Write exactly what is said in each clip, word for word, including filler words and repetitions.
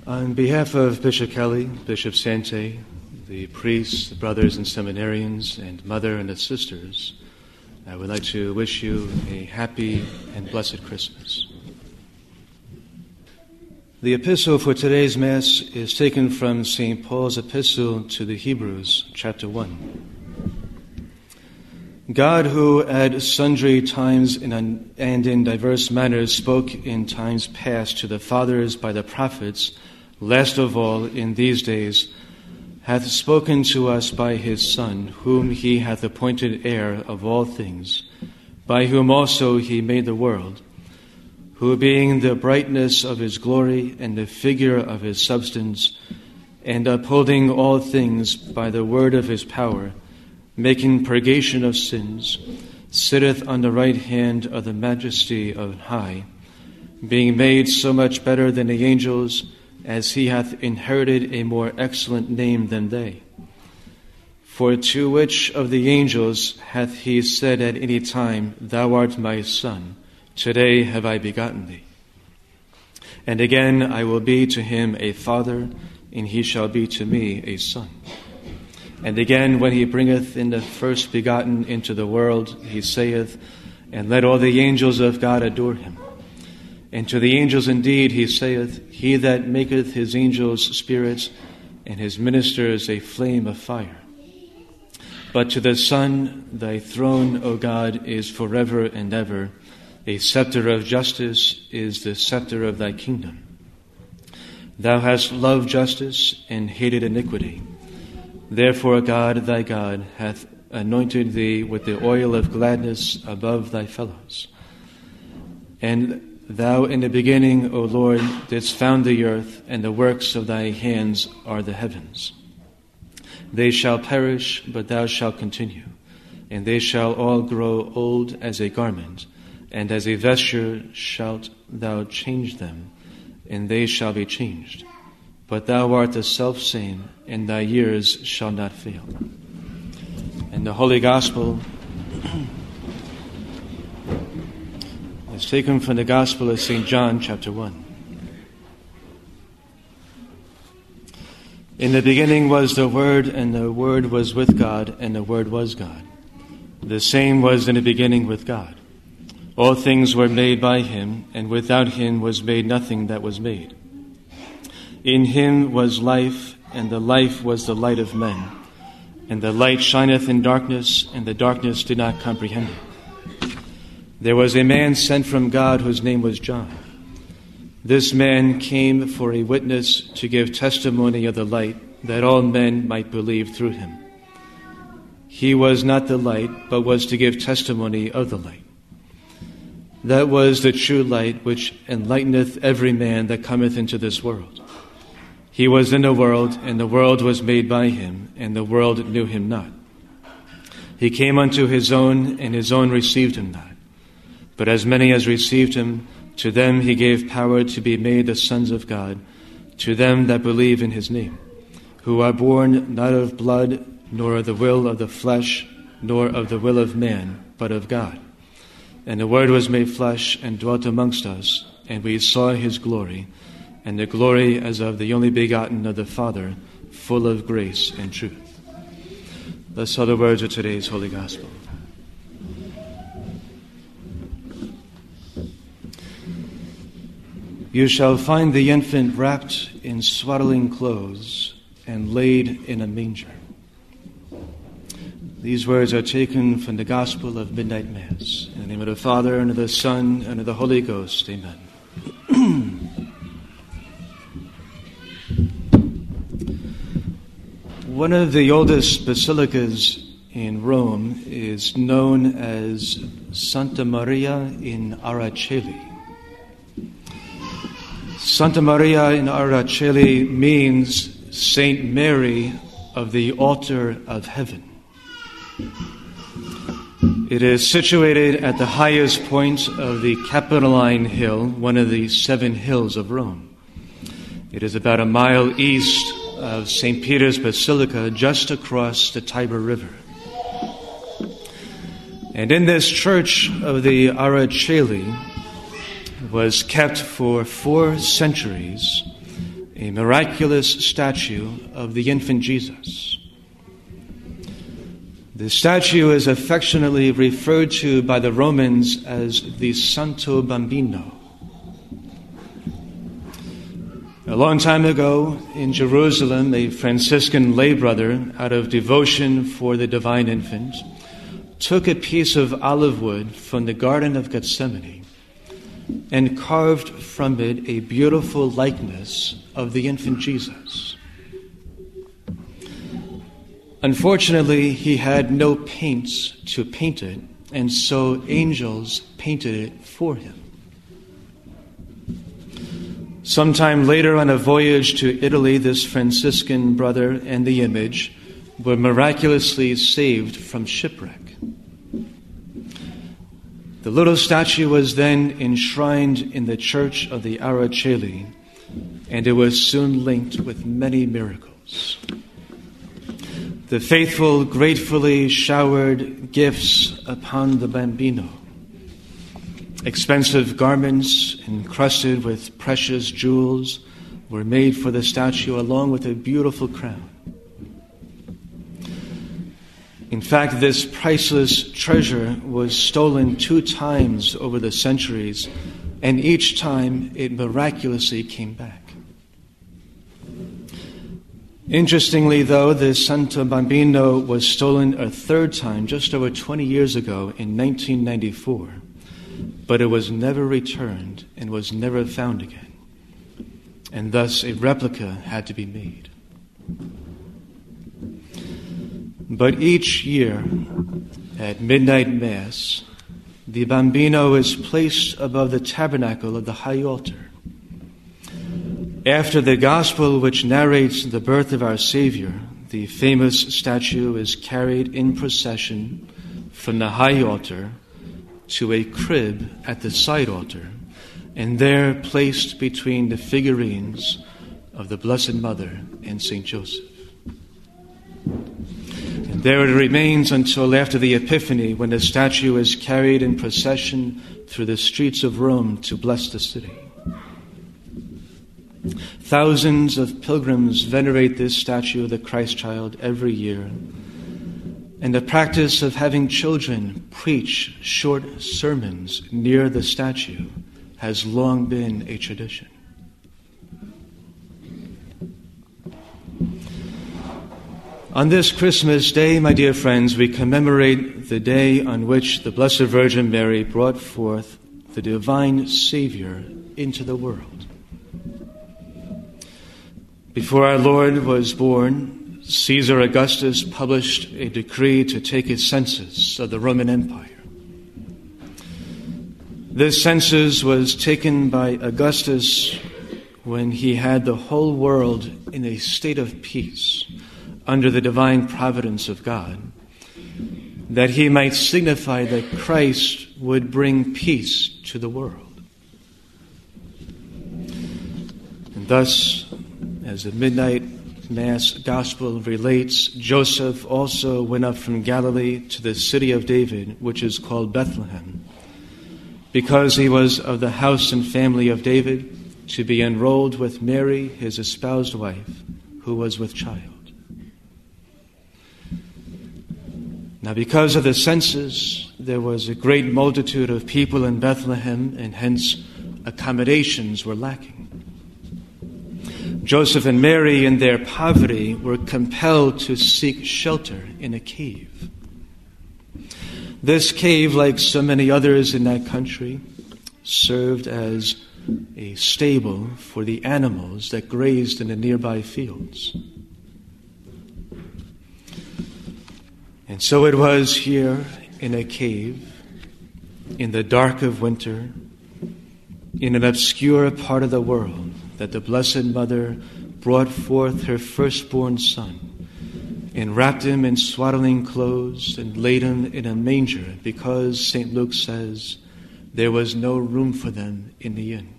On behalf of Bishop Kelly, Bishop Sante, the priests, the brothers and seminarians, and mother and the sisters, I would like to wish you a happy and blessed Christmas. The epistle for today's Mass is taken from Saint Paul's epistle to the Hebrews, chapter one. God, who at sundry times and in diverse manners spoke in times past to the fathers by the prophets, last of all in these days, hath spoken to us by his Son, whom he hath appointed heir of all things, by whom also he made the world, who being the brightness of his glory and the figure of his substance, and upholding all things by the word of his power, making purgation of sins, sitteth on the right hand of the majesty on high, being made so much better than the angels, as he hath inherited a more excellent name than they. For to which of the angels hath he said at any time, Thou art my Son, today have I begotten thee? And again, I will be to him a father, and he shall be to me a son. And again, when he bringeth in the first begotten into the world, he saith, And let all the angels of God adore him. And to the angels indeed he saith, He that maketh his angels spirits, and his ministers a flame of fire. But to the Son, thy throne, O God, is forever and ever. A scepter of justice is the scepter of thy kingdom. Thou hast loved justice and hated iniquity. Therefore God, thy God, hath anointed thee with the oil of gladness above thy fellows. And thou in the beginning, O Lord, didst found the earth, and the works of thy hands are the heavens. They shall perish, but thou shalt continue, and they shall all grow old as a garment, and as a vesture shalt thou change them, and they shall be changed. But thou art the selfsame, and thy years shall not fail. And the Holy Gospel is taken from the Gospel of Saint John, chapter one. In the beginning was the Word, and the Word was with God, and the Word was God. The same was in the beginning with God. All things were made by him, and without him was made nothing that was made. In him was life, and the life was the light of men. And the light shineth in darkness, and the darkness did not comprehend it. There was a man sent from God whose name was John. This man came for a witness to give testimony of the light, that all men might believe through him. He was not the light, but was to give testimony of the light. That was the true light, which enlighteneth every man that cometh into this world. He was in the world, and the world was made by him, and the world knew him not. He came unto his own, and his own received him not. But as many as received him, to them he gave power to be made the sons of God, to them that believe in his name, who are born not of blood, nor of the will of the flesh, nor of the will of man, but of God. And the Word was made flesh and dwelt amongst us, and we saw his glory, and the glory as of the only begotten of the Father, full of grace and truth. Thus are the words of today's Holy Gospel. You shall find the infant wrapped in swaddling clothes and laid in a manger. These words are taken from the Gospel of Midnight Mass. In the name of the Father, and of the Son, and of the Holy Ghost. Amen. One of the oldest basilicas in Rome is known as Santa Maria in Araceli. Santa Maria in Araceli means Saint Mary of the altar of heaven. It is situated at the highest point of the Capitoline Hill, one of the seven hills of Rome. It is about a mile east of Saint Peter's Basilica, just across the Tiber River. And in this church of the Araceli was kept for four centuries a miraculous statue of the infant Jesus. The statue is affectionately referred to by the Romans as the Santo Bambino. A long time ago in Jerusalem, a Franciscan lay brother, out of devotion for the divine infant, took a piece of olive wood from the Garden of Gethsemane and carved from it a beautiful likeness of the infant Jesus. Unfortunately, he had no paints to paint it, and so angels painted it for him. Sometime later on a voyage to Italy, this Franciscan brother and the image were miraculously saved from shipwreck. The little statue was then enshrined in the church of the Ara Coeli, and it was soon linked with many miracles. The faithful gratefully showered gifts upon the Bambino. Expensive garments encrusted with precious jewels were made for the statue, along with a beautiful crown. In fact, this priceless treasure was stolen two times over the centuries, and each time it miraculously came back. Interestingly, though, the Santo Bambino was stolen a third time just over twenty years ago in nineteen ninety-four. But it was never returned and was never found again. And thus a replica had to be made. But each year at midnight Mass, the Bambino is placed above the tabernacle of the high altar. After the gospel which narrates the birth of our Savior, the famous statue is carried in procession from the high altar to a crib at the side altar, and there placed between the figurines of the Blessed Mother and Saint Joseph. And there it remains until after the Epiphany, when the statue is carried in procession through the streets of Rome to bless the city. Thousands of pilgrims venerate this statue of the Christ child every year. And the practice of having children preach short sermons near the statue has long been a tradition. On this Christmas Day, my dear friends, we commemorate the day on which the Blessed Virgin Mary brought forth the divine Savior into the world. Before our Lord was born, Caesar Augustus published a decree to take a census of the Roman Empire. This census was taken by Augustus when he had the whole world in a state of peace under the divine providence of God, that he might signify that Christ would bring peace to the world. And thus, as the midnight Mass Gospel relates, Joseph also went up from Galilee to the city of David, which is called Bethlehem, because he was of the house and family of David, to be enrolled with Mary, his espoused wife, who was with child. Now, because of the census, there was a great multitude of people in Bethlehem, and hence accommodations were lacking. Joseph and Mary, in their poverty, were compelled to seek shelter in a cave. This cave, like so many others in that country, served as a stable for the animals that grazed in the nearby fields. And so it was here in a cave, in the dark of winter, in an obscure part of the world, that the Blessed Mother brought forth her firstborn Son and wrapped him in swaddling clothes and laid him in a manger, because, Saint Luke says, there was no room for them in the inn.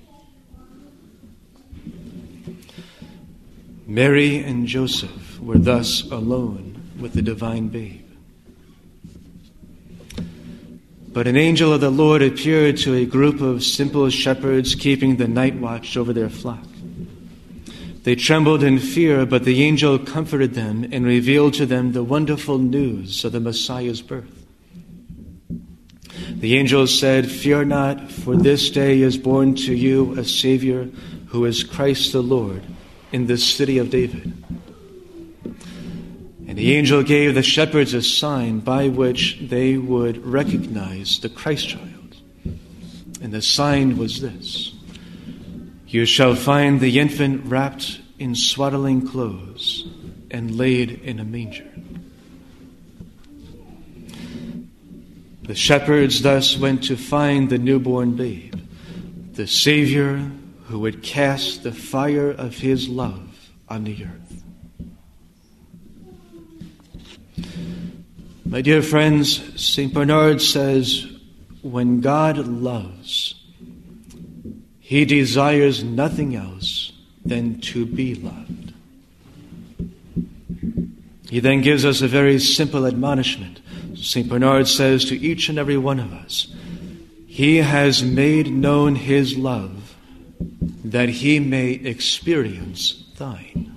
Mary and Joseph were thus alone with the divine babe. But an angel of the Lord appeared to a group of simple shepherds keeping the night watch over their flock. They trembled in fear, but the angel comforted them and revealed to them the wonderful news of the Messiah's birth. The angel said, "Fear not, for this day is born to you a Savior who is Christ the Lord in the city of David." And the angel gave the shepherds a sign by which they would recognize the Christ child. And the sign was this: "You shall find the infant wrapped in swaddling clothes and laid in a manger." The shepherds thus went to find the newborn babe, the Savior who would cast the fire of his love on the earth. My dear friends, Saint Bernard says, when God loves, he desires nothing else than to be loved. He then gives us a very simple admonishment. Saint Bernard says to each and every one of us, he has made known his love that he may experience thine.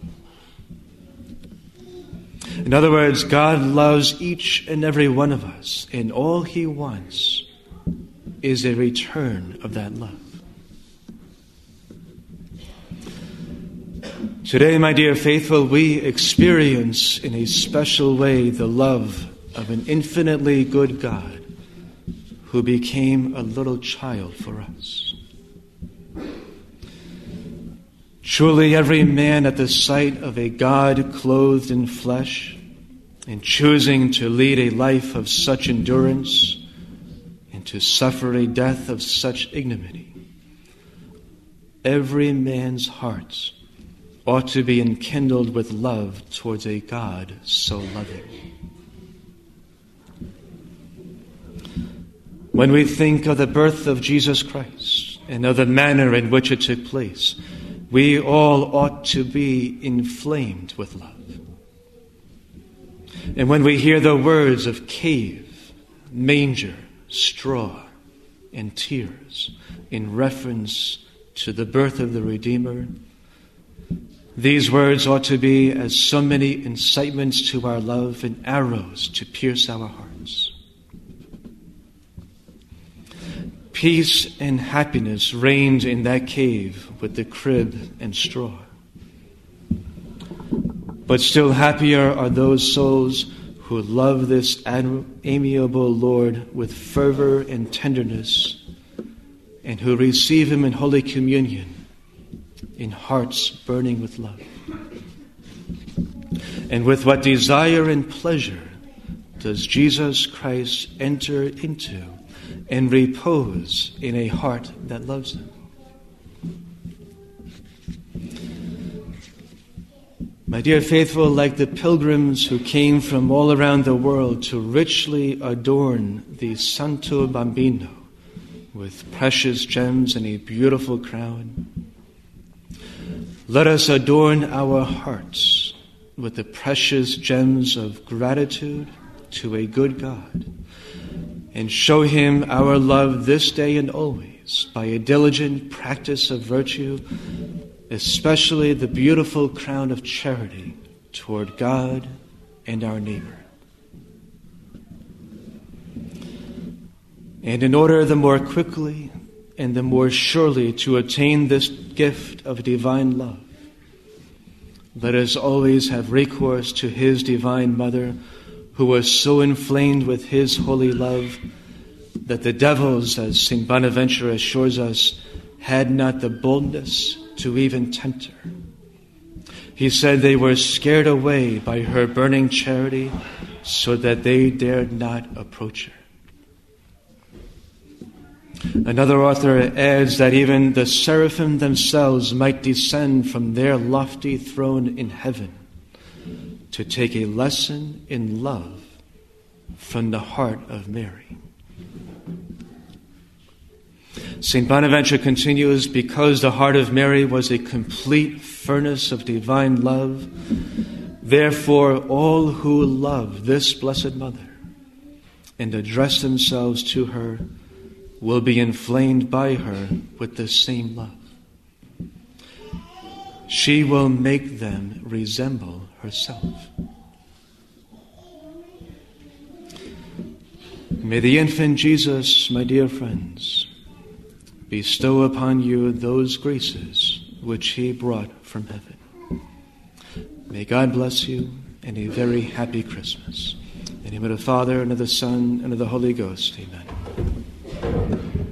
In other words, God loves each and every one of us, and all he wants is a return of that love. Today, my dear faithful, we experience in a special way the love of an infinitely good God who became a little child for us. Truly, every man at the sight of a God clothed in flesh and choosing to lead a life of such endurance and to suffer a death of such ignominy, every man's heart ought to be enkindled with love towards a God so loving. When we think of the birth of Jesus Christ and of the manner in which it took place, we all ought to be inflamed with love. And when we hear the words of cave, manger, straw, and tears in reference to the birth of the Redeemer, these words ought to be as so many incitements to our love and arrows to pierce our hearts. Peace and happiness reigned in that cave with the crib and straw. But still happier are those souls who love this amiable Lord with fervor and tenderness, and who receive him in Holy Communion in hearts burning with love. And with what desire and pleasure does Jesus Christ enter into and repose in a heart that loves him. My dear faithful, like the pilgrims who came from all around the world to richly adorn the Santo Bambino with precious gems and a beautiful crown, let us adorn our hearts with the precious gems of gratitude to a good God, and show him our love this day and always by a diligent practice of virtue, especially the beautiful crown of charity toward God and our neighbor. And in order the more quickly and the more surely to attain this gift of divine love, let us always have recourse to his divine mother, who was so inflamed with his holy love that the devils, as Saint Bonaventure assures us, had not the boldness to even tempt her. He said they were scared away by her burning charity so that they dared not approach her. Another author adds that even the seraphim themselves might descend from their lofty throne in heaven to take a lesson in love from the heart of Mary. Saint Bonaventure continues, because the heart of Mary was a complete furnace of divine love, therefore all who love this Blessed Mother and address themselves to her will be inflamed by her with the same love. She will make them resemble herself. May the infant Jesus, my dear friends, bestow upon you those graces which he brought from heaven. May God bless you, and a very happy Christmas. In the name of the Father, and of the Son, and of the Holy Ghost. Amen.